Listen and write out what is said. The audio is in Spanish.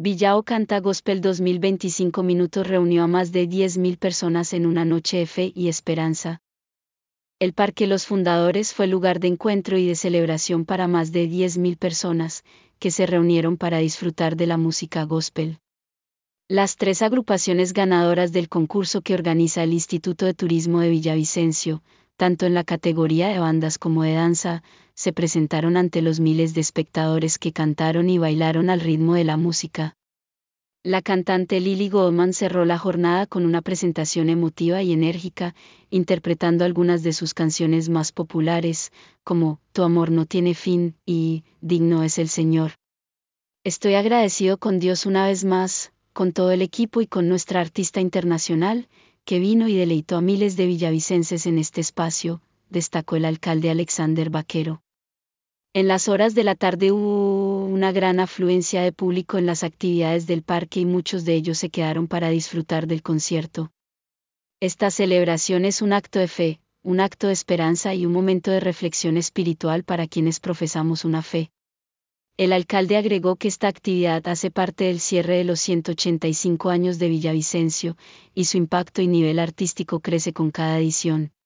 Villao Canta Gospel 2025 minutos reunió a más de 10.000 personas en una noche de fe y esperanza. El Parque Los Fundadores fue lugar de encuentro y de celebración para más de 10.000 personas, que se reunieron para disfrutar de la música gospel. Las 3 agrupaciones ganadoras del concurso que organiza el Instituto de Turismo de Villavicencio, tanto en la categoría de bandas como de danza, se presentaron ante los miles de espectadores que cantaron y bailaron al ritmo de la música. La cantante Lily Goldman cerró la jornada con una presentación emotiva y enérgica, interpretando algunas de sus canciones más populares, como Tu amor no tiene fin y Digno es el Señor. Estoy agradecido con Dios una vez más, con todo el equipo y con nuestra artista internacional, que vino y deleitó a miles de villavicenses en este espacio, destacó el alcalde Alexander Vaquero. En las horas de la tarde hubo una gran afluencia de público en las actividades del parque y muchos de ellos se quedaron para disfrutar del concierto. Esta celebración es un acto de fe, un acto de esperanza y un momento de reflexión espiritual para quienes profesamos una fe. El alcalde agregó que esta actividad hace parte del cierre de los 185 años de Villavicencio, y su impacto y nivel artístico crece con cada edición.